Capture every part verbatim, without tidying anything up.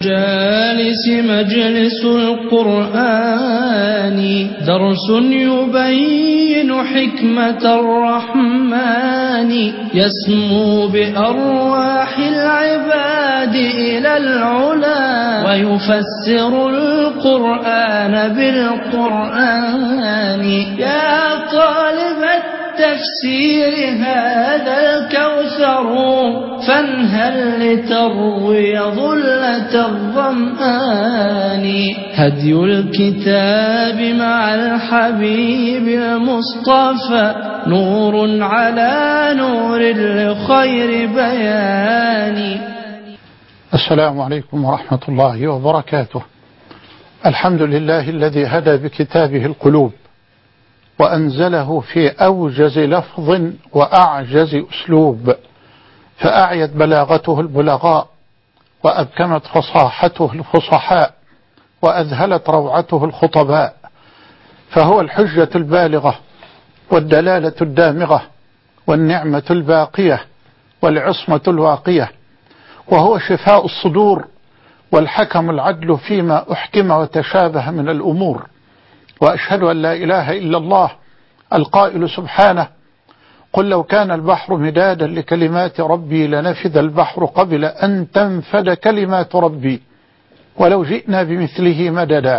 جالس مجلس القرآن درس يبين حكمة الرحمن يسمو بأرواح العباد إلى العلا ويفسر القرآن بالقرآن يا طالب التفسير هذا الكوثر فانهل لتروي ظلة الظمآن هدي الكتاب مع الحبيب المصطفى نور على نور لخير بيان. السلام عليكم ورحمة الله وبركاته. الحمد لله الذي هدى بكتابه القلوب وأنزله في أوجز لفظ وأعجز أسلوب فأعيت بلاغته البلغاء وأبكمت فصاحته الفصحاء وأذهلت روعته الخطباء فهو الحجة البالغة والدلالة الدامغة والنعمة الباقية والعصمة الواقية وهو شفاء الصدور والحكم العدل فيما أحكم وتشابه من الأمور. وأشهد أن لا إله إلا الله القائل سبحانه قل لو كان البحر مدادا لكلمات ربي لنفذ البحر قبل أن تنفد كلمات ربي ولو جئنا بمثله مددا.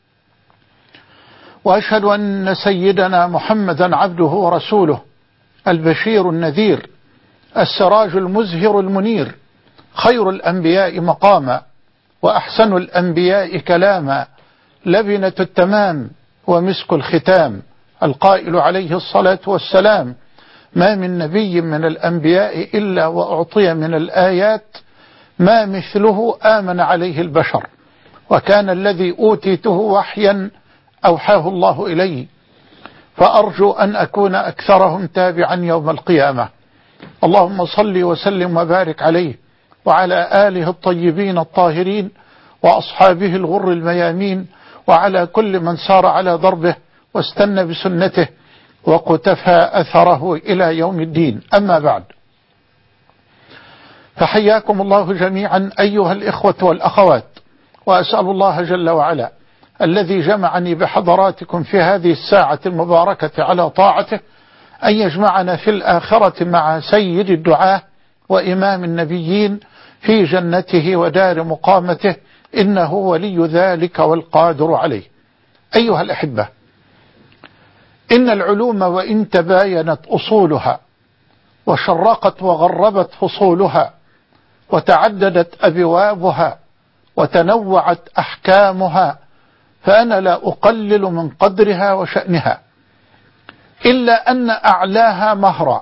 وأشهد أن سيدنا محمدا عبده ورسوله البشير النذير السراج المزهر المنير خير الأنبياء مقاما وأحسن الأنبياء كلاما لبنة التمام ومسك الختام القائل عليه الصلاة والسلام ما من نبي من الأنبياء إلا وأعطي من الآيات ما مثله آمن عليه البشر وكان الذي أوتيته وحيا أوحاه الله إلي فأرجو أن أكون أكثرهم تابعا يوم القيامة. اللهم صل وسلم وبارك عليه وعلى آله الطيبين الطاهرين وأصحابه الغر الميامين وعلى كل من سار على ضربه واستنى بسنته وقتفى أثره إلى يوم الدين. أما بعد فحياكم الله جميعا أيها الإخوة والأخوات وأسأل الله جل وعلا الذي جمعني بحضراتكم في هذه الساعة المباركة على طاعته أن يجمعنا في الآخرة مع سيد الدعاة وإمام النبيين في جنته ودار مقامته إنه ولي ذلك والقادر عليه. أيها الأحبة إن العلوم وإن تباينت أصولها وشرقت وغربت فصولها وتعددت أبوابها وتنوعت أحكامها فأنا لا أقلل من قدرها وشأنها إلا أن أعلاها مهرا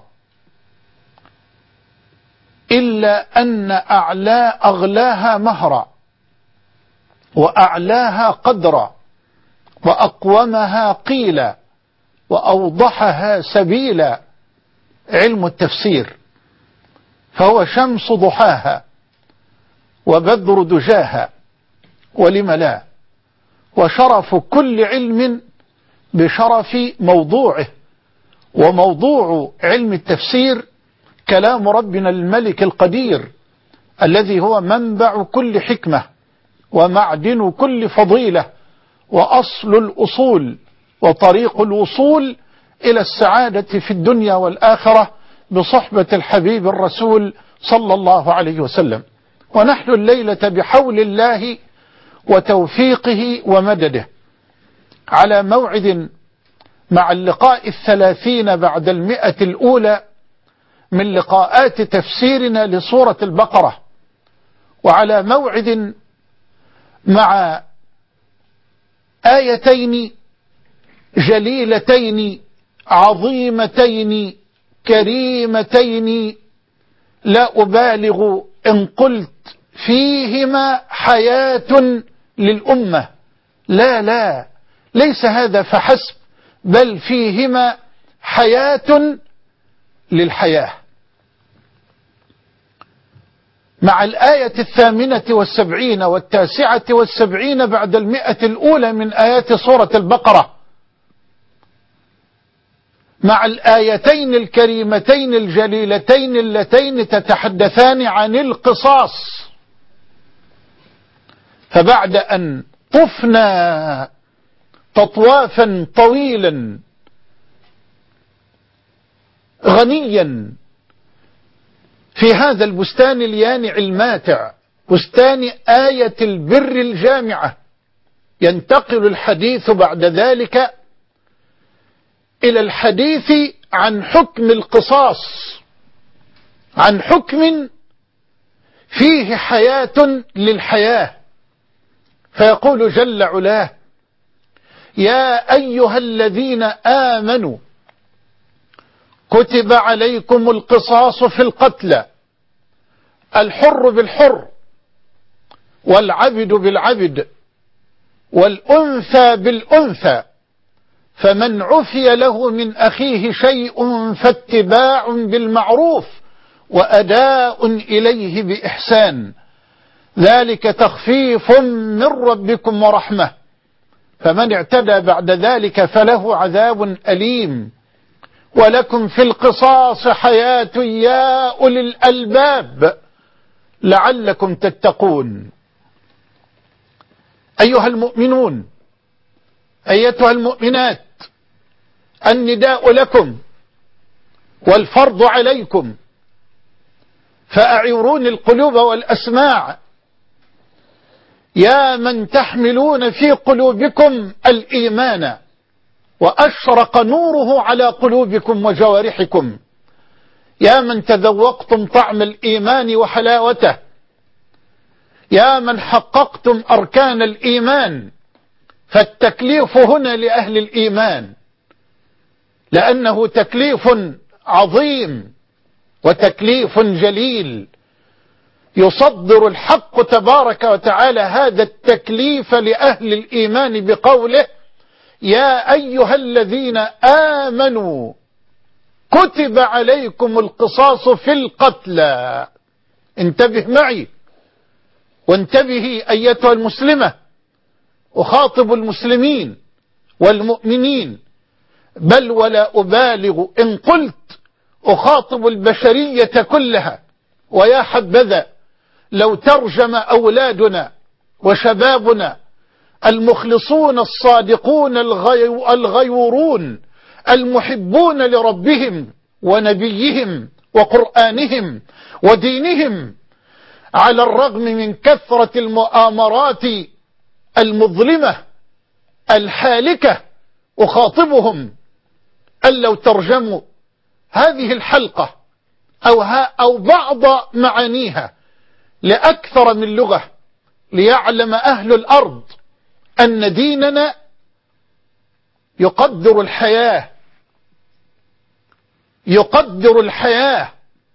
إلا أن أعلى أغلاها مهرا وأعلاها قدرا وأقومها قيلا وأوضحها سبيلا علم التفسير فهو شمس ضحاها وبدر دجاها ولم لا وشرف كل علم بشرف موضوعه وموضوع علم التفسير كلام ربنا الملك القدير الذي هو منبع كل حكمة ومعدن كل فضيلة وأصل الأصول وطريق الوصول إلى السعادة في الدنيا والآخرة بصحبة الحبيب الرسول صلى الله عليه وسلم. ونحن الليلة بحول الله وتوفيقه ومدده على موعد مع اللقاء الثلاثين بعد المئة الأولى من لقاءات تفسيرنا لسورة البقرة وعلى موعد مع آيتين جليلتين عظيمتين كريمتين لا أبالغ إن قلت فيهما حياة للأمة لا لا ليس هذا فحسب بل فيهما حياة للحياة. مع الآية الثامنة والسبعين والتاسعة والسبعين بعد المئة الأولى من آيات سورة البقرة مع الآيتين الكريمتين الجليلتين اللتين تتحدثان عن القصاص فبعد أن طفنا تطوافا طويلا غنيا في هذا البستان اليانع الماتع، بستان آية البر الجامعة، ينتقل الحديث بعد ذلك إلى الحديث عن حكم القصاص، عن حكم فيه حياة للحياة. فيقول جل علاه: يا أيها الذين آمنوا كتب عليكم القصاص في القتلى، الحر بالحر والعبد بالعبد والأنثى بالأنثى، فمن عفي له من أخيه شيء فاتباع بالمعروف وأداء إليه بإحسان، ذلك تخفيف من ربكم ورحمة، فمن اعتدى بعد ذلك فله عذاب أليم، ولكم في القصاص حياة يا أولي الألباب لعلكم تتقون. أيها المؤمنون، أيتها المؤمنات، النداء لكم والفرض عليكم، فأعيرون القلوب والأسماع يا من تحملون في قلوبكم الإيمان وأشرق نوره على قلوبكم وجوارحكم، يا من تذوقتم طعم الإيمان وحلاوته، يا من حققتم أركان الإيمان، فالتكليف هنا لأهل الإيمان، لأنه تكليف عظيم وتكليف جليل، يصدر الحق تبارك وتعالى هذا التكليف لأهل الإيمان بقوله: يا أيها الذين آمنوا كتب عليكم القصاص في القتلى. انتبه معي وانتبهي أيتها المسلمة، أخاطب المسلمين والمؤمنين، بل ولا أبالغ إن قلت أخاطب البشرية كلها. ويا حبذا لو ترجم أولادنا وشبابنا المخلصون الصادقون الغيورون المحبون لربهم ونبيهم وقرآنهم ودينهم، على الرغم من كثرة المؤامرات المظلمة الحالكة، أخاطبهم أن لو ترجموا هذه الحلقة أو, أو بعض معانيها لأكثر من لغة، ليعلم أهل الأرض أن ديننا يقدر الحياة، يقدر الحياة.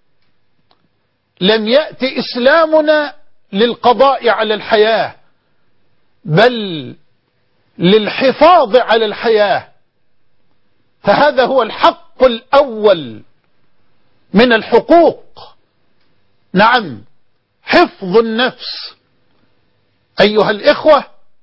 لم يأتي إسلامنا للقضاء على الحياة، بل للحفاظ على الحياة. فهذا هو الحق الأول من الحقوق، نعم، حفظ النفس. أيها الإخوة،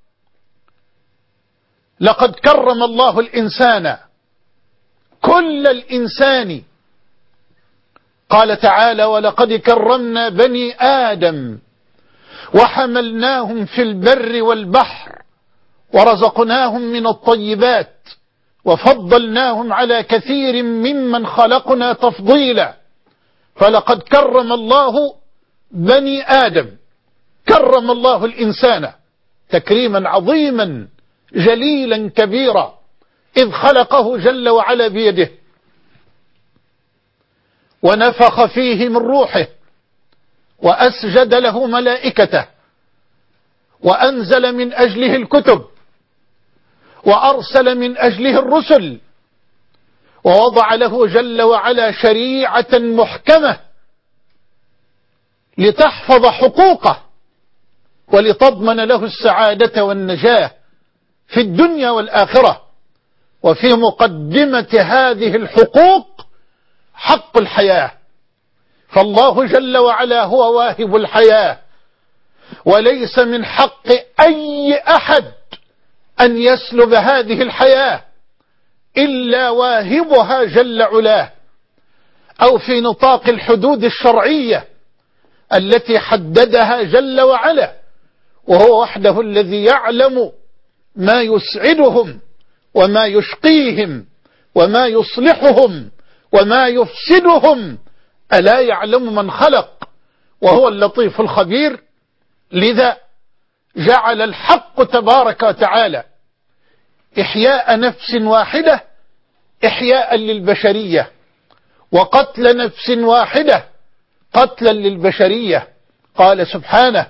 لقد كرم الله الإنسان، كل الإنسان. قال تعالى: ولقد كرمنا بني آدم وحملناهم في البر والبحر ورزقناهم من الطيبات وفضلناهم على كثير ممن خلقنا تفضيلا. فلقد كرم الله بني آدم، كرم الله الإنسان تكريما عظيما جليلا كبيرا، إذ خلقه جل وعلا بيده ونفخ فيه من روحه وأسجد له ملائكته وأنزل من أجله الكتب وأرسل من أجله الرسل، ووضع له جل وعلا شريعة محكمة لتحفظ حقوقه ولتضمن له السعادة والنجاة في الدنيا والآخرة. وفي مقدمة هذه الحقوق حق الحياة، فالله جل وعلا هو واهب الحياة، وليس من حق أي أحد أن يسلب هذه الحياة إلا واهبها جل علاه، أو في نطاق الحدود الشرعية التي حددها جل وعلا وهو وحده الذي يعلم ما يسعدهم وما يشقيهم وما يصلحهم وما يفسدهم. ألا يعلم من خلق وهو اللطيف الخبير؟ لذا جعل الحق تبارك وتعالى إحياء نفس واحدة إحياء للبشرية، وقتل نفس واحدة قتلا للبشرية. قال سبحانه: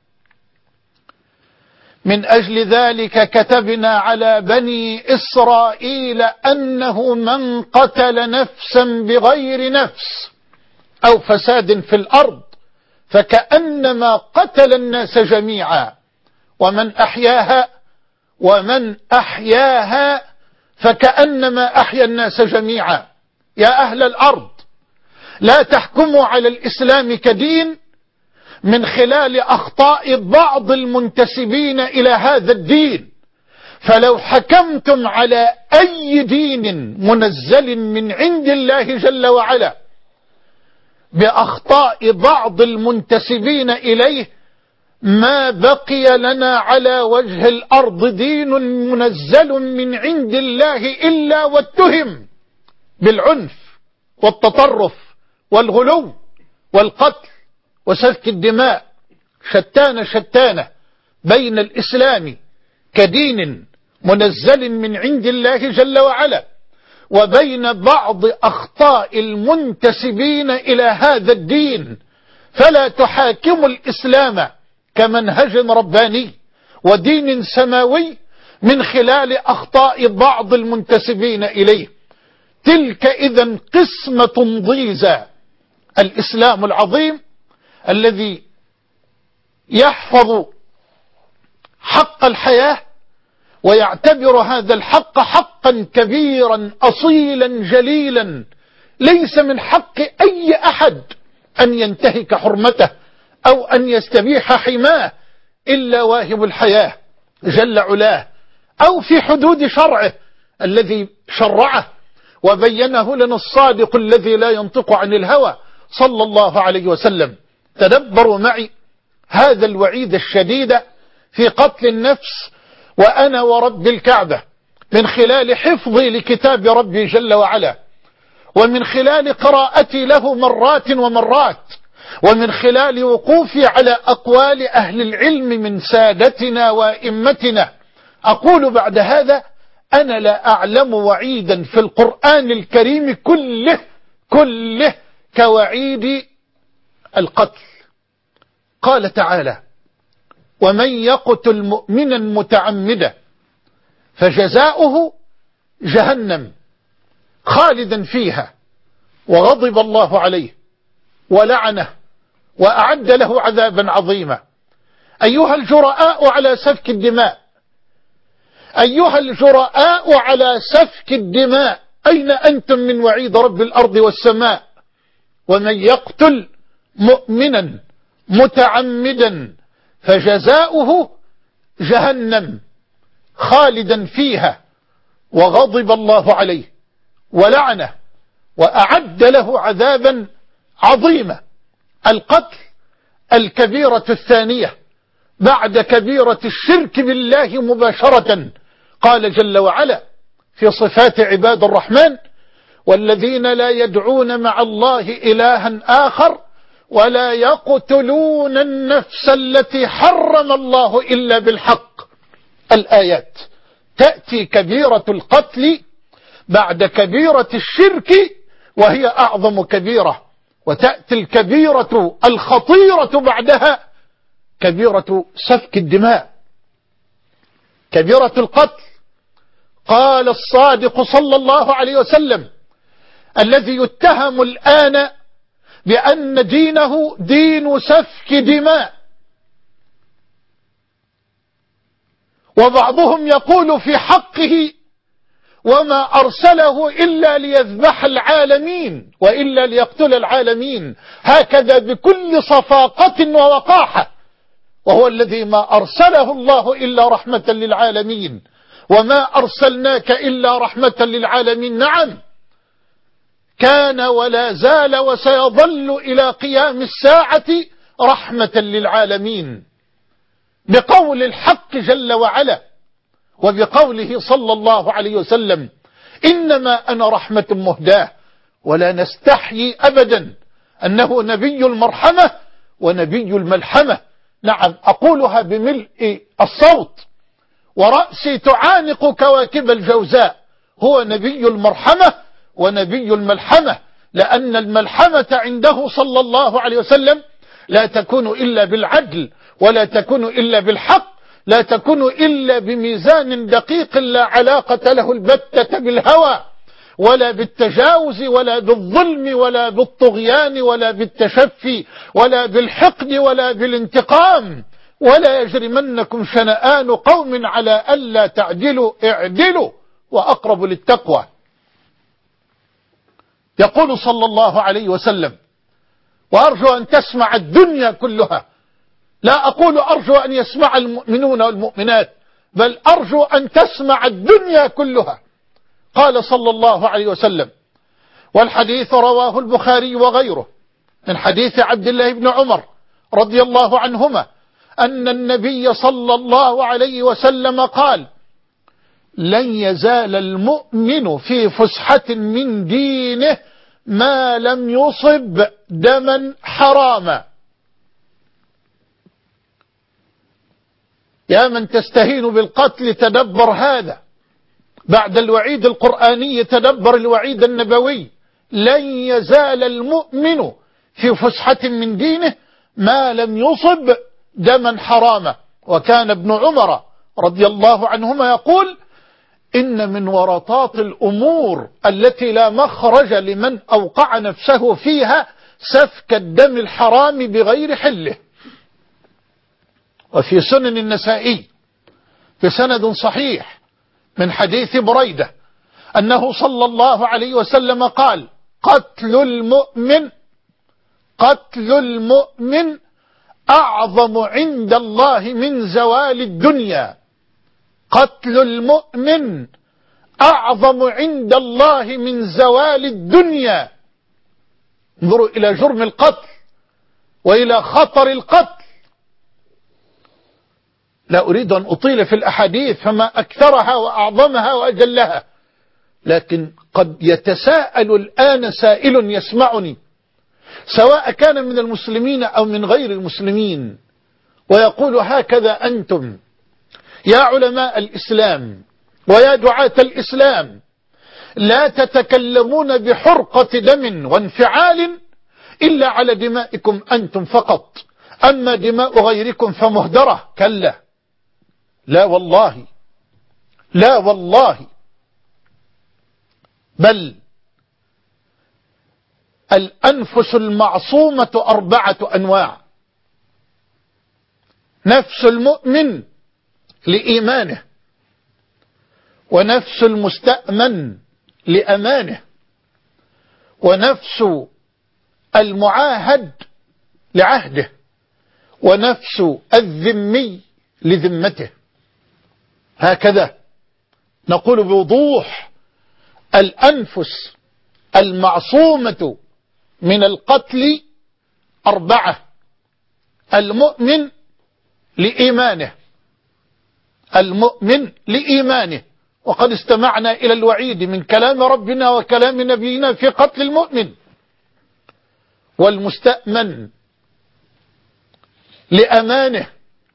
من أجل ذلك كتبنا على بني إسرائيل أنه من قتل نفسا بغير نفس أو فساد في الأرض فكأنما قتل الناس جميعا ومن أحياها ومن أحياها فكأنما أحيا الناس جميعا. يا أهل الأرض، لا تحكموا على الإسلام كدين من خلال أخطاء بعض المنتسبين إلى هذا الدين، فلو حكمتم على أي دين منزل من عند الله جل وعلا بأخطاء بعض المنتسبين إليه ما بقي لنا على وجه الأرض دين منزل من عند الله إلا واتهم بالعنف والتطرف والغلو والقتل وسفك الدماء. شتان شتان بين الإسلام كدين منزل من عند الله جل وعلا وبين بعض أخطاء المنتسبين إلى هذا الدين. فلا تحاكموا الإسلام كمنهج رباني ودين سماوي من خلال أخطاء بعض المنتسبين إليه، تلك إذن قسمة ضيزى. الإسلام العظيم الذي يحفظ حق الحياة ويعتبر هذا الحق حقا كبيرا أصيلا جليلا، ليس من حق أي أحد أن ينتهك حرمته أو أن يستبيح حماه إلا واهب الحياة جل علاه، أو في حدود شرعه الذي شرعه وبينه لنا الصادق الذي لا ينطق عن الهوى صلى الله عليه وسلم. تدبروا معي هذا الوعيد الشديد في قتل النفس وأنا ورب الكعبة من خلال حفظي لكتاب ربي جل وعلا، ومن خلال قراءتي له مرات ومرات، ومن خلال وقوفي على أقوال أهل العلم من سادتنا وإمتنا، أقول بعد هذا: أنا لا أعلم وعيدا في القرآن الكريم كله كله كوعيد القتل. قال تعالى: ومن يقتل مؤمنا متعمدا فجزاؤه جهنم خالدا فيها وغضب الله عليه ولعنه وأعد له عذابا عظيما. أيها الجرآء على سفك الدماء، أيها الجرآء على سفك الدماء، أين أنتم من وعيد رب الأرض والسماء؟ ومن يقتل مؤمنا متعمدا فجزاؤه جهنم خالدا فيها وغضب الله عليه ولعنه وأعد له عذابا عظيما. القتل الكبيرة الثانية بعد كبيرة الشرك بالله مباشرة. قال جل وعلا في صفات عباد الرحمن: والذين لا يدعون مع الله إلها آخر ولا يقتلون النفس التي حرم الله إلا بالحق. الآيات تأتي كبيرة القتل بعد كبيرة الشرك وهي أعظم كبيرة، وتأتي الكبيرة الخطيرة بعدها كبيرة سفك الدماء، كبيرة القتل. قال الصادق صلى الله عليه وسلم: الذي يتهم الآن بأن دينه دين سفك دماء، وبعضهم يقول في حقه: وما أرسله إلا ليذبح العالمين وإلا ليقتل العالمين، هكذا بكل صفاقة ووقاحة، وهو الذي ما أرسله الله إلا رحمة للعالمين، وما أرسلناك إلا رحمة للعالمين. نعم، كان ولا زال وسيظل إلى قيام الساعة رحمة للعالمين. بقول الحق جل وعلا وبقوله صلى الله عليه وسلم: إنما أنا رحمة مهداة. ولا نستحيي أبدا أنه نبي المرحمة ونبي الملحمة. نعم، أقولها بملء الصوت ورأسي تعانق كواكب الجوزاء: هو نبي المرحمة ونبي الملحمة، لأن الملحمة عنده صلى الله عليه وسلم لا تكون إلا بالعدل، ولا تكون إلا بالحق، لا تكون إلا بميزان دقيق لا علاقة له البتة بالهوى ولا بالتجاوز ولا بالظلم ولا بالطغيان ولا بالتشفي ولا بالحقد ولا بالانتقام. ولا يجرمنكم شنآن قوم على ألا تعدلوا اعدلوا وأقرب للتقوى. يقول صلى الله عليه وسلم: وأرجو أن تسمع الدنيا كلها، لا أقول أرجو أن يسمع المؤمنون والمؤمنات، بل أرجو أن تسمع الدنيا كلها. قال صلى الله عليه وسلم، والحديث رواه البخاري وغيره من حديث عبد الله بن عمر رضي الله عنهما أن النبي صلى الله عليه وسلم قال: لن يزال المؤمن في فسحة من دينه ما لم يصب دما حراما. يا من تستهين بالقتل تدبر هذا، بعد الوعيد القرآني تدبر الوعيد النبوي: لن يزال المؤمن في فسحة من دينه ما لم يصب دما حراما. وكان ابن عمر رضي الله عنهما يقول: إن من ورطات الأمور التي لا مخرج لمن أوقع نفسه فيها سفك الدم الحرام بغير حله. وفي سنن النسائي بسند صحيح من حديث بريدة أنه صلى الله عليه وسلم قال: قتل المؤمن قتل المؤمن أعظم عند الله من زوال الدنيا. قتل المؤمن أعظم عند الله من زوال الدنيا. انظروا إلى جرم القتل وإلى خطر القتل. لا أريد أن أطيل في الأحاديث فما أكثرها وأعظمها وأجلها، لكن قد يتساءل الآن سائل يسمعني سواء كان من المسلمين أو من غير المسلمين ويقول: هكذا أنتم يا علماء الإسلام ويا دعاة الإسلام لا تتكلمون بحرقة دم وانفعال إلا على دمائكم أنتم فقط، أما دماء غيركم فمهدرة. كلا، لا والله، لا والله، بل الأنفس المعصومة أربعة أنواع: نفس المؤمن لإيمانه، ونفس المستأمن لأمانه، ونفس المعاهد لعهده، ونفس الذمي لذمته. هكذا نقول بوضوح: الأنفس المعصومة من القتل أربعة: المؤمن لإيمانه، المؤمن لإيمانه، وقد استمعنا إلى الوعيد من كلام ربنا وكلام نبينا في قتل المؤمن. والمستأمن لأمانه،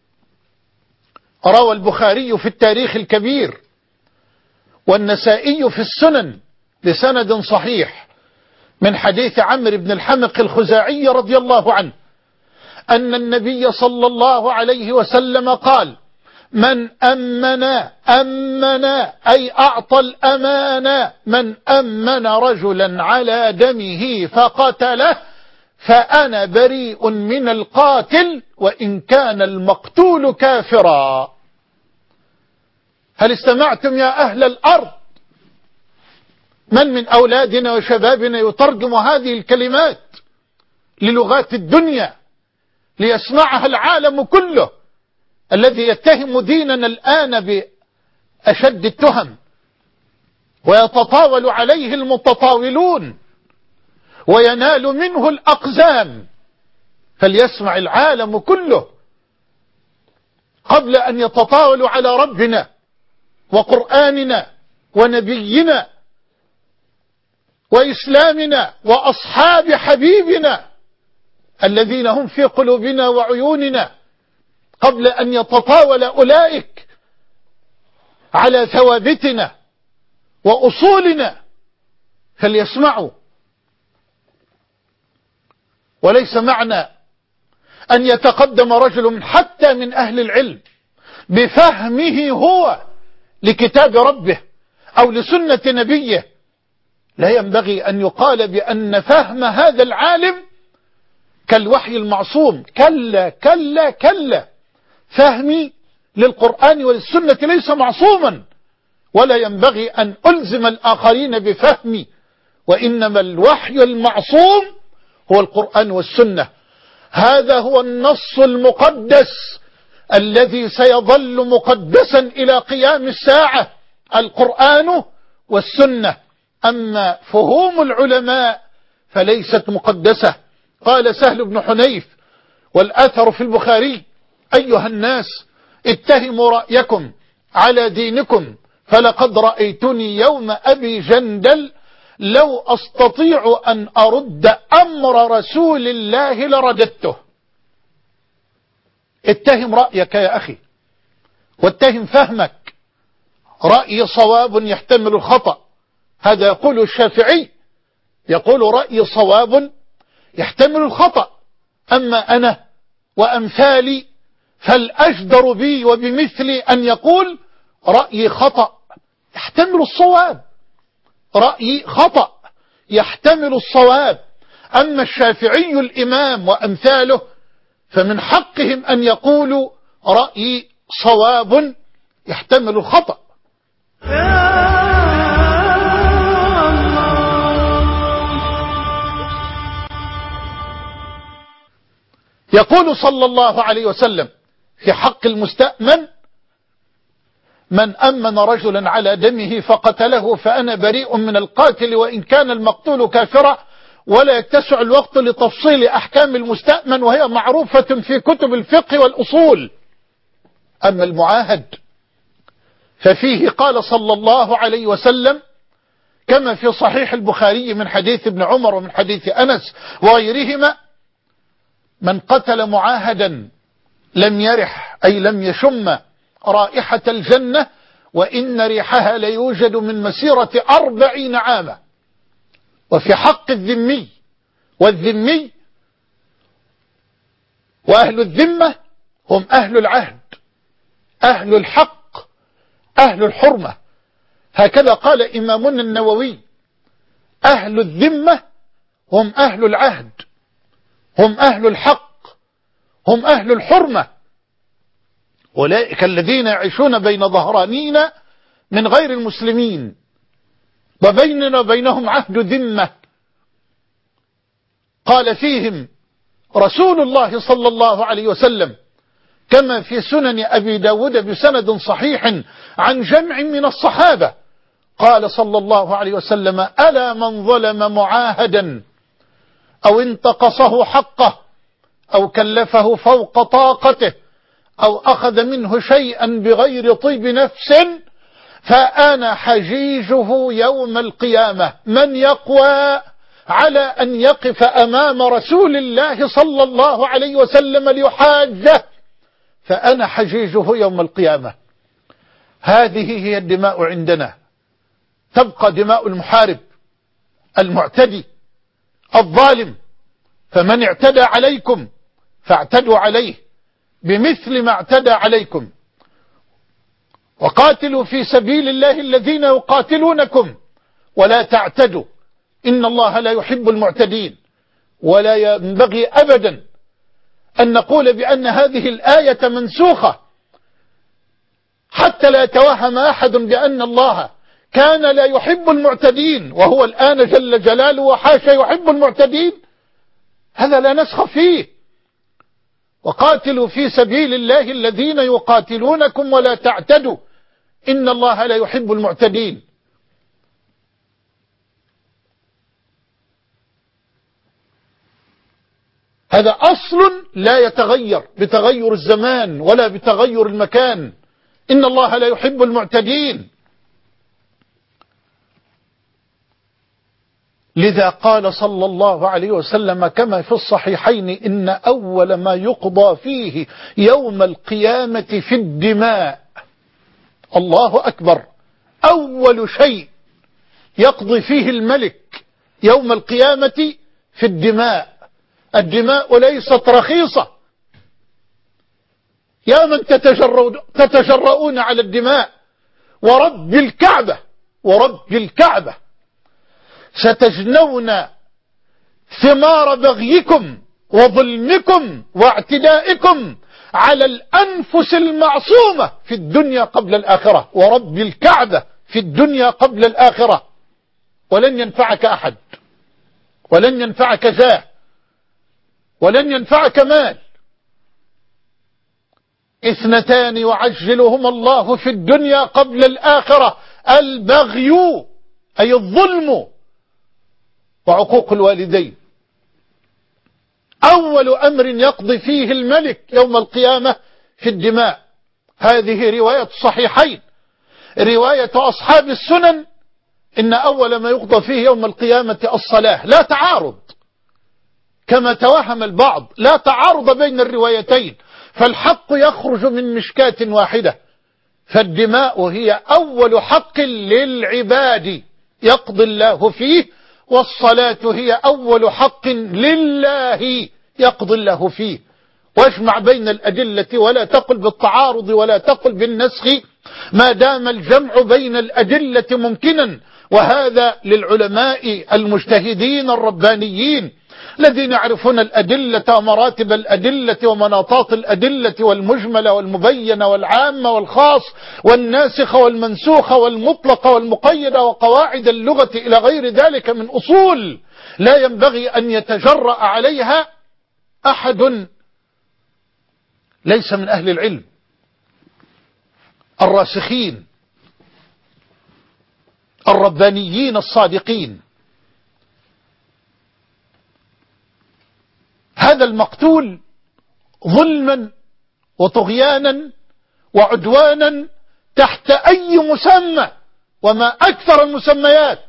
روى البخاري في التاريخ الكبير والنسائي في السنن بسند صحيح من حديث عمرو بن الحمق الخزاعي رضي الله عنه أن النبي صلى الله عليه وسلم قال: من أمن أمن أي أعطى الأمانة من أمن رجلا على دمه فقتله فأنا بريء من القاتل وإن كان المقتول كافرا. هل استمعتم يا أهل الأرض؟ من من أولادنا وشبابنا يترجم هذه الكلمات للغات الدنيا ليسمعها العالم كله، الذي يتهم ديننا الآن بأشد التهم ويتطاول عليه المتطاولون وينال منه الأقزام، فليسمع العالم كله قبل أن يتطاولوا على ربنا وقرآننا ونبينا وإسلامنا وأصحاب حبيبنا الذين هم في قلوبنا وعيوننا، قبل أن يتطاول أولئك على ثوابتنا وأصولنا، فليسمعوا. وليس معنى أن يتقدم رجل حتى من أهل العلم بفهمه هو لكتاب ربه أو لسنة نبيه، لا ينبغي أن يقال بأن فهم هذا العالم كالوحي المعصوم. كلا كلا كلا، فهمي للقرآن وللسنة ليس معصوما، ولا ينبغي أن ألزم الآخرين بفهمي، وإنما الوحي المعصوم هو القرآن والسنة. هذا هو النص المقدس الذي سيظل مقدسا إلى قيام الساعة، القرآن والسنة. أما فهوم العلماء فليست مقدسة. قال سهل بن حنيف والآثر في البخاري: أيها الناس اتهموا رأيكم على دينكم، فلقد رأيتني يوم أبي جندل لو أستطيع أن أرد أمر رسول الله لرددته. اتهم رأيك يا أخي، واتهم فهمك. رأي صواب يحتمل الخطأ، هذا يقول الشافعي، يقول رأي صواب يحتمل الخطأ. أما أنا وأمثالي فالأجدر بي وبمثلي أن يقول رأيي خطأ يحتمل الصواب، رأيي خطأ يحتمل الصواب. أما الشافعي الإمام وأمثاله فمن حقهم أن يقولوا رأيي صواب يحتمل الخطأ. يقول صلى الله عليه وسلم في حق المستأمن: من أمن رجلا على دمه فقتله فأنا بريء من القاتل وإن كان المقتول كافرا. ولا يتسع الوقت لتفصيل أحكام المستأمن، وهي معروفة في كتب الفقه والأصول. أما المعاهد ففيه قال صلى الله عليه وسلم كما في صحيح البخاري من حديث ابن عمر ومن حديث أنس وغيرهما: من قتل معاهدا لم يرح، أي لم يشم رائحة الجنة، وإن ريحها ليوجد من مسيرة أربعين عاما. وفي حق الذمي، والذمي وأهل الذمة هم أهل العهد، أهل الحق، أهل الحرمة. هكذا قال إمامنا النووي: أهل الذمة هم أهل العهد، هم أهل الحق، هم أهل الحرمة. أولئك الذين يعيشون بين ظهرانينا من غير المسلمين، وبيننا وبينهم عهد ذمة. قال فيهم رسول الله صلى الله عليه وسلم كما في سنن أبي داود بسند صحيح عن جمع من الصحابة، قال صلى الله عليه وسلم: ألا من ظلم معاهدا أو انتقصه حقه أو كلفه فوق طاقته أو أخذ منه شيئا بغير طيب نفس فأنا حجيجه يوم القيامة. من يقوى على أن يقف أمام رسول الله صلى الله عليه وسلم ليحاجه؟ فأنا حجيجه يوم القيامة. هذه هي الدماء عندنا. تبقى دماء المحارب المعتدي الظالم. فمن اعتدى عليكم فاعتدوا عليه بمثل ما اعتدى عليكم. وقاتلوا في سبيل الله الذين يقاتلونكم ولا تعتدوا إن الله لا يحب المعتدين. ولا ينبغي أبدا أن نقول بأن هذه الآية منسوخة، حتى لا يتوهم أحد بأن الله كان لا يحب المعتدين وهو الآن جل جلاله وحاشا يحب المعتدين. هذا لا نسخ فيه. وقاتلوا في سبيل الله الذين يقاتلونكم ولا تعتدوا إن الله لا يحب المعتدين. هذا أصل لا يتغير بتغير الزمان ولا بتغير المكان. إن الله لا يحب المعتدين. لذا قال صلى الله عليه وسلم كما في الصحيحين: إن أول ما يقضى فيه يوم القيامة في الدماء. الله أكبر. أول شيء يقضي فيه الملك يوم القيامة في الدماء. الدماء ليست رخيصة. يا من تتجرؤون على الدماء، ورب الكعبة ورب الكعبة ستجنون ثمار بغيكم وظلمكم واعتدائكم على الأنفس المعصومة في الدنيا قبل الآخرة. ورب الكعبة في الدنيا قبل الآخرة. ولن ينفعك أحد، ولن ينفعك جاه، ولن ينفعك مال. اثنتان يعجلهما الله في الدنيا قبل الآخرة: البغي أي الظلم، وعقوق الوالدين. أول أمر يقضي فيه الملك يوم القيامة في الدماء. هذه رواية الصحيحين، رواية أصحاب السنن: إن أول ما يقضى فيه يوم القيامة الصلاة. لا تعارض كما توهم البعض، لا تعارض بين الروايتين، فالحق يخرج من مشكاة واحدة. فالدماء هي أول حق للعباد يقضي الله فيه، والصلاة هي أول حق لله يقضي الله فيه. واجمع بين الأدلة ولا تقل بالتعارض ولا تقل بالنسخ ما دام الجمع بين الأدلة ممكنا. وهذا للعلماء المجتهدين الربانيين الذين يعرفون الأدلة ومراتب الأدلة ومناطات الأدلة والمجملة والمبينة والعامة والخاص والناسخ والمنسوخ والمطلق والمقيد وقواعد اللغة إلى غير ذلك من أصول لا ينبغي أن يتجرأ عليها أحد ليس من أهل العلم الراسخين الربانيين الصادقين. هذا المقتول ظلما وطغيانا وعدوانا تحت أي مسمى، وما أكثر المسميات،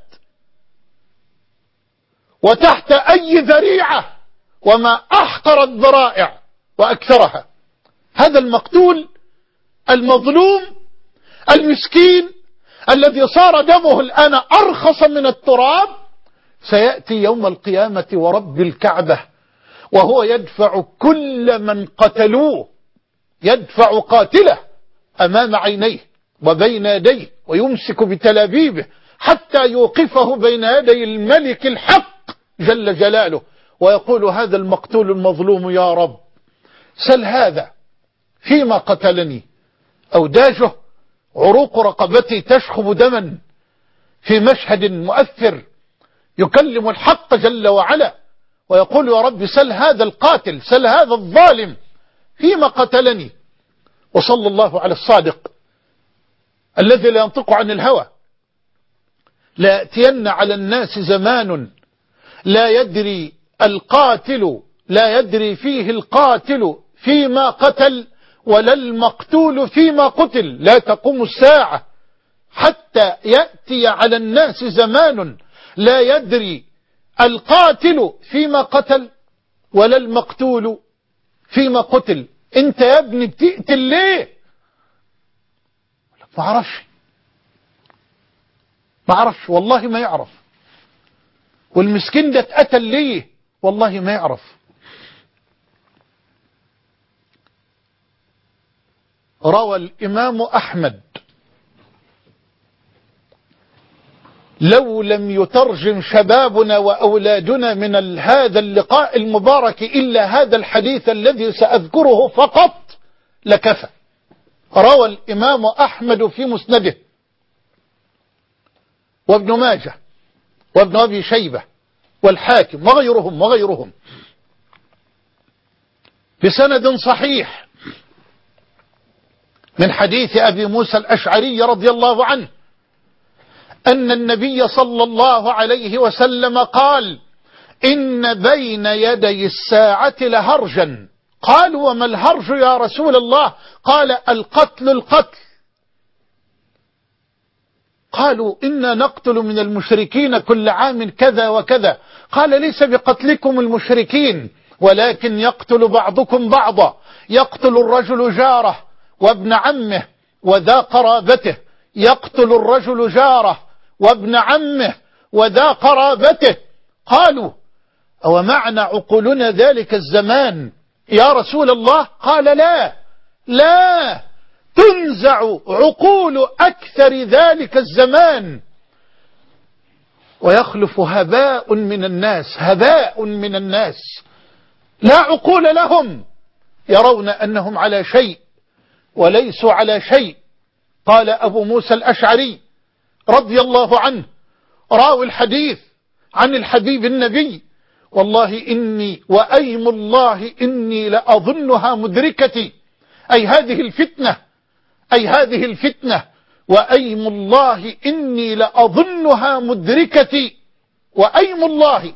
وتحت أي ذريعة، وما أحقر الذرائع وأكثرها. هذا المقتول المظلوم المسكين الذي صار دمه الآن أرخص من التراب سيأتي يوم القيامة ورب الكعبة وهو يدفع كل من قتلوه، يدفع قاتله أمام عينيه وبين يديه ويمسك بتلابيبه حتى يوقفه بين يدي الملك الحق جل جلاله، ويقول: هذا المقتول المظلوم يا رب سل هذا فيما قتلني. أوداجه عروق رقبتي تشخب دما في مشهد مؤثر يكلم الحق جل وعلا ويقول: يا رب سل هذا القاتل، سل هذا الظالم فيما قتلني. وصلى الله على الصادق الذي لا ينطق عن الهوى: لا يأتين على الناس زمان لا يدري القاتل لا يدري فيه القاتل فيما قتل ولا المقتول فيما قتل. لا تقوم الساعة حتى يأتي على الناس زمان لا يدري القاتل فيما قتل ولا المقتول فيما قتل. انت يا ابني بتقتل ليه؟ ما عرفش ما عرفش والله ما يعرف. والمسكين ده اتقتل ليه؟ والله ما يعرف. روى الإمام أحمد: لو لم يترجم شبابنا وأولادنا من هذا اللقاء المبارك إلا هذا الحديث الذي سأذكره فقط لكفى. روى الإمام أحمد في مسنده، وابن ماجه، وابن أبي شيبة، والحاكم، وغيرهم وغيرهم بسند صحيح من حديث أبي موسى الأشعري رضي الله عنه أن النبي صلى الله عليه وسلم قال: إن بين يدي الساعة لهرجا. قالوا وما الهرج يا رسول الله؟ قال القتل القتل. قالوا إنا نقتل من المشركين كل عام كذا وكذا. قال ليس بقتلكم المشركين، ولكن يقتل بعضكم بعضا، يقتل الرجل جاره وابن عمه وذا قرابته، يقتل الرجل جاره وابن عمه وذا قرابته. قالوا أو معنى عقولنا ذلك الزمان يا رسول الله؟ قال لا لا، تنزع عقول أكثر ذلك الزمان ويخلف هباء من الناس، هباء من الناس لا عقول لهم، يرون أنهم على شيء وليسوا على شيء. قال أبو موسى الأشعري رضي الله عنه راوي الحديث عن الحبيب النبي: والله إني وأيم الله إني لأظنها مدركتي، أي هذه الفتنة، أي هذه الفتنة، وأيم الله إني لأظنها مدركتي، وأيم الله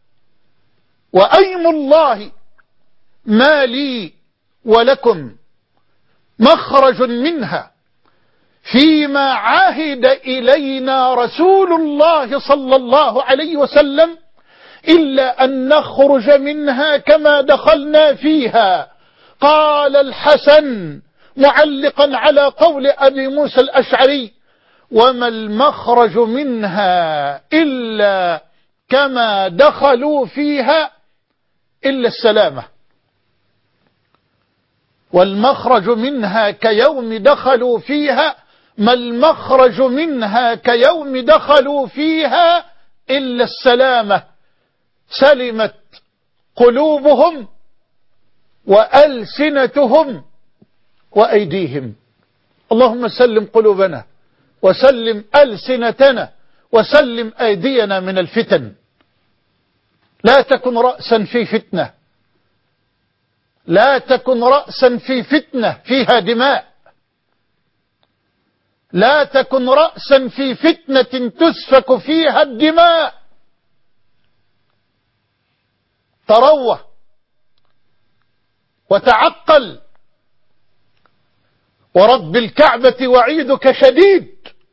وأيم الله ما لي ولكم مخرج منها فيما عهد إلينا رسول الله صلى الله عليه وسلم إلا أن نخرج منها كما دخلنا فيها. قال الحسن معلقا على قول أبي موسى الأشعري: وما المخرج منها إلا كما دخلوا فيها إلا السلامة، والمخرج منها كيوم دخلوا فيها، ما المخرج منها كيوم دخلوا فيها إلا السلامة، سلمت قلوبهم وألسنتهم وأيديهم. اللهم سلم قلوبنا وسلم ألسنتنا وسلم أيدينا من الفتن. لا تكن رأسا في فتنة، لا تكن رأسا في فتنة فيها دماء، لا تكن رأسا في فتنة تسفك فيها الدماء. تروى وتعقل، ورب الكعبة وعيدك شديد،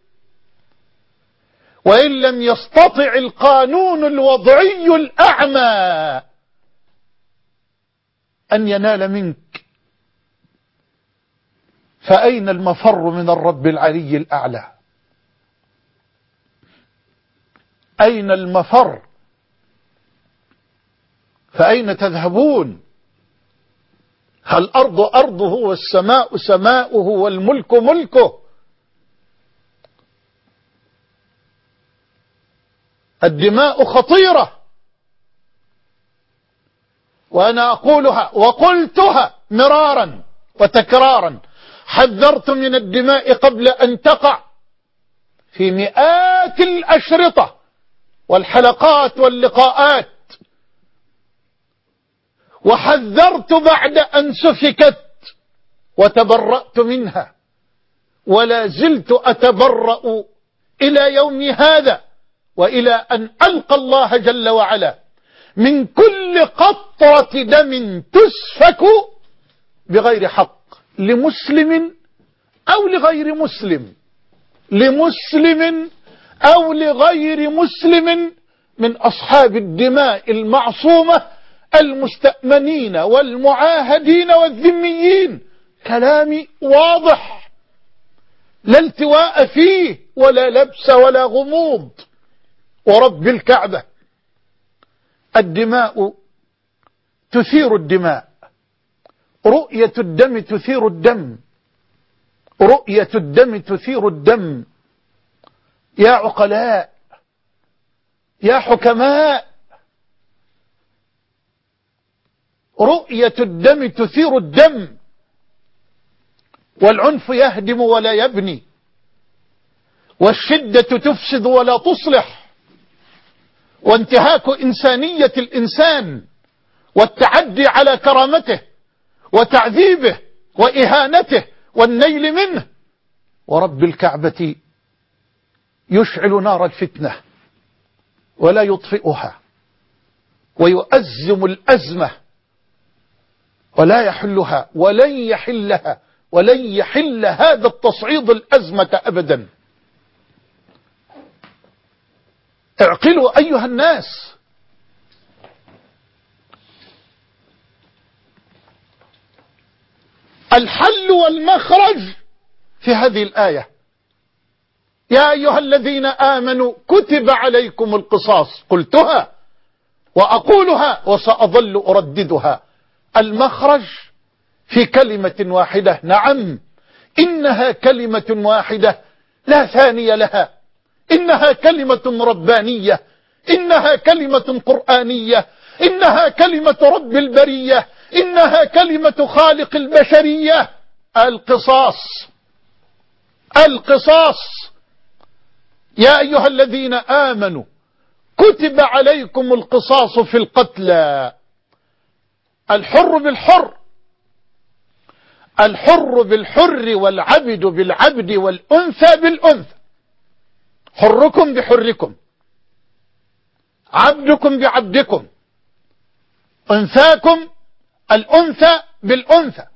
وإن لم يستطع القانون الوضعي الأعمى أن ينال منك، فأين المفر من الرب العلي الأعلى؟ أين المفر؟ فأين تذهبون؟ هل الأرض أرضه والسماء سماؤه والملك ملكه؟ الدماء خطيرة، وأنا أقولها وقلتها مرارا وتكرارا: حذرت من الدماء قبل أن تقع في مئات الأشرطة والحلقات واللقاءات، وحذرت بعد أن سفكت وتبرأت منها، ولا زلت أتبرأ إلى يوم هذا وإلى أن ألقى الله جل وعلا من كل قطرة دم تسفك بغير حق لمسلم أو لغير مسلم، لمسلم أو لغير مسلم من أصحاب الدماء المعصومة المستأمنين والمعاهدين والذميين. كلامي واضح، لا التواء فيه ولا لبس ولا غموض. ورب الكعبة، الدماء تثير الدماء، رؤية الدم تثير الدم، رؤية الدم تثير الدم. يا عقلاء، يا حكماء، رؤية الدم تثير الدم، والعنف يهدم ولا يبني، والشدة تفسد ولا تصلح، وانتهاك إنسانية الإنسان والتعدي على كرامته وتعذيبه وإهانته والنيل منه. ورب الكعبة يشعل نار الفتنة ولا يطفئها، ويؤزم الأزمة ولا يحلها ولن يحلها ولن يحل هذا التصعيد الأزمة أبدا. اعقلوا أيها الناس، الحل والمخرج في هذه الآية: يا أيها الذين آمنوا كتب عليكم القصاص. قلتها وأقولها وسأظل أرددها. المخرج في كلمة واحدة، نعم إنها كلمة واحدة لا ثاني لها، إنها كلمة ربانية، إنها كلمة قرآنية، إنها كلمة رب البرية، إنها كلمة خالق البشرية: القصاص. القصاص. يا أيها الذين آمنوا كتب عليكم القصاص في القتلى، الحر بالحر، الحر بالحر والعبد بالعبد والأنثى بالأنثى، حركم بحركم، عبدكم بعبدكم، أنثاكم الأنثى بالأنثى.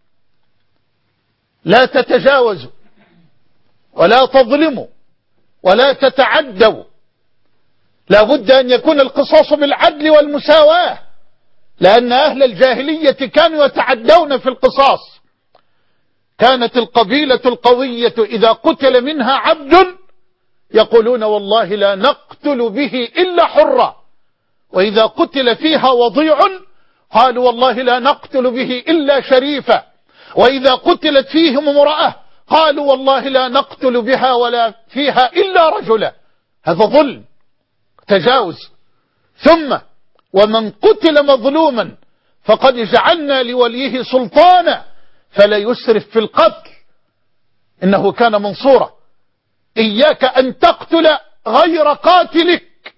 لا تتجاوزوا ولا تظلموا ولا تتعدوا. لا بد أن يكون القصاص بالعدل والمساواة، لأن أهل الجاهلية كانوا يتعدون في القصاص. كانت القبيلة القوية إذا قتل منها عبد يقولون والله لا نقتل به إلا حرا، وإذا قتل فيها وضيع قالوا والله لا نقتل به إلا شريفا، وإذا قتلت فيهم امرأة قالوا والله لا نقتل بها ولا فيها إلا رجلا. هذا ظلم، تجاوز. ثم ومن قتل مظلوما فقد جعلنا لوليه سلطانا فلا يسرف في القتل إنه كان منصورا. إياك أن تقتل غير قاتلك،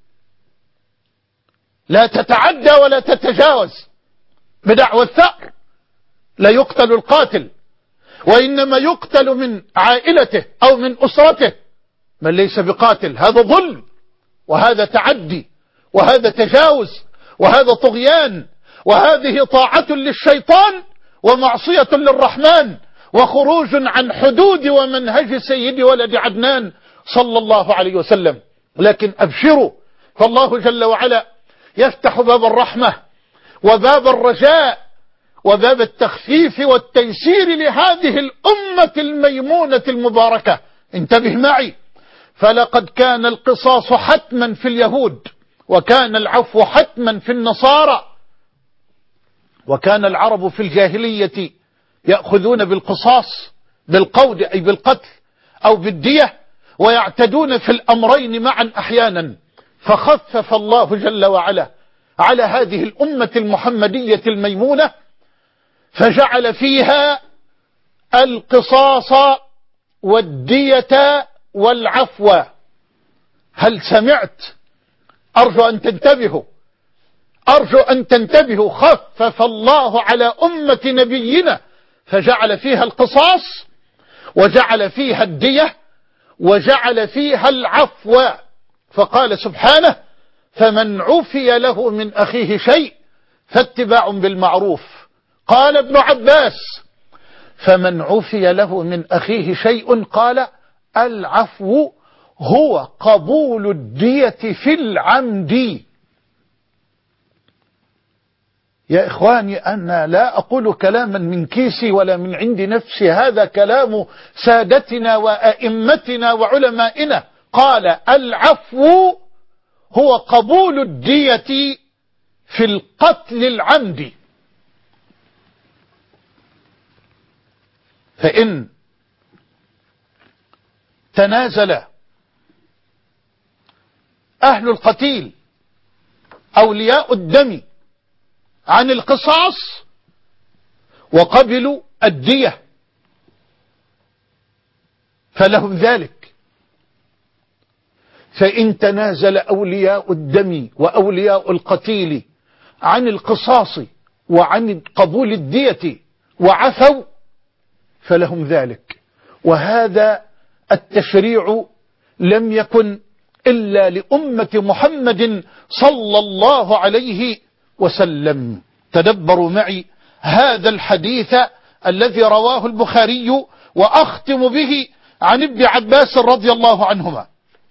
لا تتعدى ولا تتجاوز. بدعوى الثأر لا يقتل القاتل، وإنما يقتل من عائلته أو من أسرته من ليس بقاتل. هذا ظلم، وهذا تعدي، وهذا تجاوز، وهذا طغيان، وهذه طاعة للشيطان ومعصية للرحمن وخروج عن حدود ومنهج سيد ولد عدنان صلى الله عليه وسلم. لكن أبشروا، فالله جل وعلا يفتح باب الرحمة وباب الرجاء وباب التخفيف والتيسير لهذه الأمة الميمونة المباركة. انتبه معي، فلقد كان القصاص حتما في اليهود، وكان العفو حتما في النصارى، وكان العرب في الجاهلية يأخذون بالقصاص بالقود أي بالقتل أو بالدية، ويعتدون في الأمرين معا أحيانا. فخفف الله جل وعلا على هذه الأمة المحمدية الميمونة فجعل فيها القصاص والدية والعفو. هل سمعت؟ أرجو أن تنتبهوا، أرجو أن تنتبهوا. خفف الله على أمة نبينا فجعل فيها القصاص وجعل فيها الدية وجعل فيها العفو. فقال سبحانه: فمن عفي له من أخيه شيء فاتباع بالمعروف. قال ابن عباس: فمن عفي له من أخيه شيء قال العفو هو قبول الدية في العمد. يا إخواني، أنا لا أقول كلاما من كيسي ولا من عند نفسي، هذا كلام سادتنا وأئمتنا وعلمائنا. قال العفو هو قبول الدية في القتل العمدي. فإن تنازل أهل القتيل أولياء الدم عن القصاص وقبلوا الدية فلهم ذلك. فإن تنازل أولياء الدم وأولياء القتيل عن القصاص وعن قبول الدية وعفوا فلهم ذلك. وهذا التشريع لم يكن إلا لأمة محمد صلى الله عليه وسلم. تدبروا معي هذا الحديث الذي رواه البخاري، وأختم به عن ابن عباس رضي الله عنهما.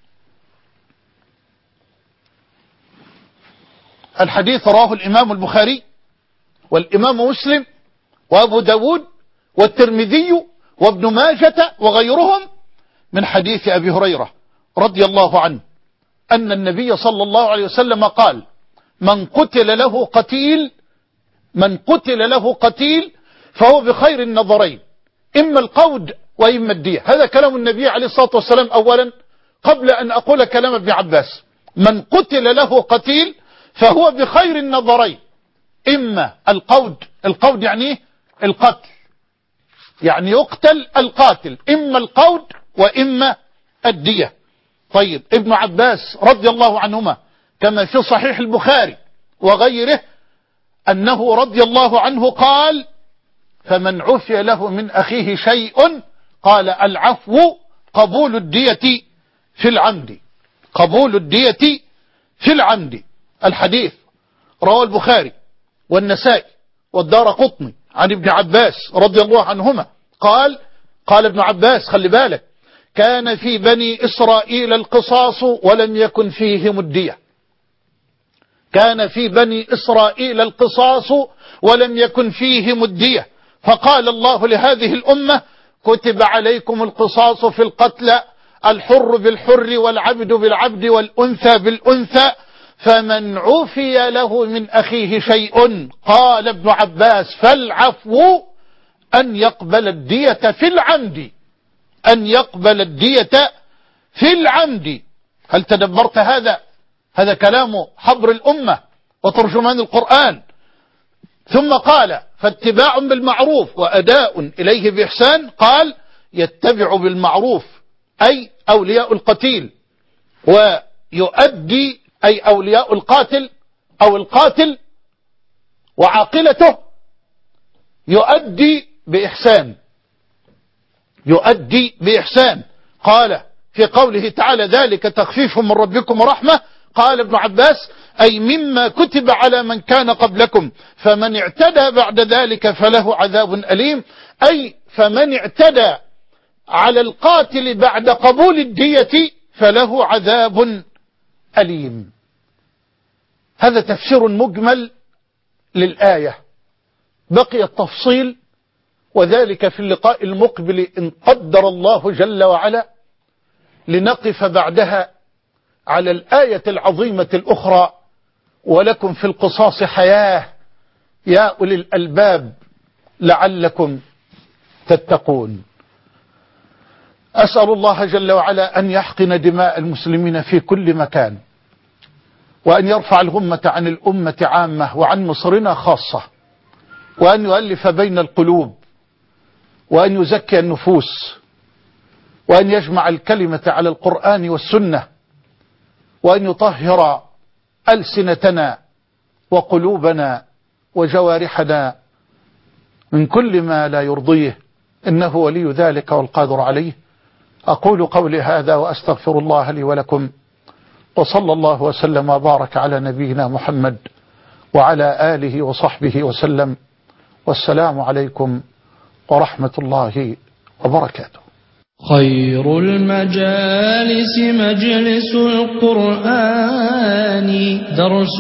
الحديث رواه الإمام البخاري والإمام مسلم وأبو داود والترمذي وابن ماجة وغيرهم من حديث أبي هريرة رضي الله عنه أن النبي صلى الله عليه وسلم قال: من قتل له قتيل من قتل له قتيل فهو بخير النظرين، إما القود وإما الدية. هذا كلام النبي عليه الصلاة والسلام أولا قبل أن أقول كلام ابن عباس. من قتل له قتيل فهو بخير النظرين، إما القود، القود يعني القتل، يعني يقتل القاتل، إما القود وإما الدية. طيب، ابن عباس رضي الله عنهما كما في صحيح البخاري وغيره أنه رضي الله عنه قال: فمن عفي له من أخيه شيء قال العفو قبول الدية في العمد، قبول الدية في العمد. الحديث رواه البخاري والنسائي والدارقطني عن ابن عباس رضي الله عنهما قال: قال ابن عباس، خلي بالك، كان في بني إسرائيل القصاص ولم يكن فيهم الدية. كان في بني إسرائيل القصاص ولم يكن فيهم الدية، فقال الله لهذه الأمة: كتب عليكم القصاص في القتلى، الحر بالحر والعبد بالعبد والأنثى بالأنثى، فمن عفي له من أخيه شيء قال ابن عباس فالعفو أن يقبل الدية في العمد، أن يقبل الدية في العمد. هل تدبرت هذا؟ هذا كلام حبر الأمة وترجمان القرآن. ثم قال: فاتباع بالمعروف وأداء إليه بإحسان. قال: يتبع بالمعروف أي أولياء القتيل، ويؤدي أي أولياء القاتل أو القاتل وعاقلته، يؤدي بإحسان، يؤدي بإحسان. قال في قوله تعالى: ذلك تخفيف من ربكم ورحمة. قال ابن عباس: أي مما كتب على من كان قبلكم، فمن اعتدى بعد ذلك فله عذاب أليم، أي فمن اعتدى على القاتل بعد قبول الدية فله عذاب أليم. هذا تفسير مجمل للآية، بقي التفصيل وذلك في اللقاء المقبل إن قدر الله جل وعلا، لنقف بعدها على الآية العظيمة الأخرى: ولكم في القصاص حياة يا أولي الألباب لعلكم تتقون. أسأل الله جل وعلا أن يحقن دماء المسلمين في كل مكان، وأن يرفع الغمة عن الأمة عامة وعن مصرنا خاصة، وأن يؤلف بين القلوب، وأن يزكي النفوس، وأن يجمع الكلمة على القرآن والسنة، وأن يطهر ألسنتنا وقلوبنا وجوارحنا من كل ما لا يرضيه، إنه ولي ذلك والقادر عليه. أقول قولي هذا وأستغفر الله لي ولكم، وصلى الله وسلم وبارك على نبينا محمد وعلى آله وصحبه وسلم، والسلام عليكم ورحمة الله وبركاته. خير المجالس مجلس القرآن، درس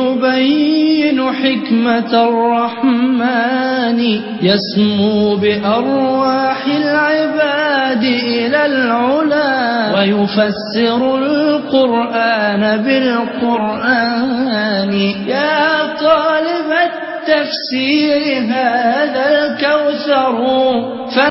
يبين حكمة الرحمن، يسمو بأرواح العباد إلى العلا، ويفسر القرآن بالقرآن. يا طالب التفسير هذا الكوثر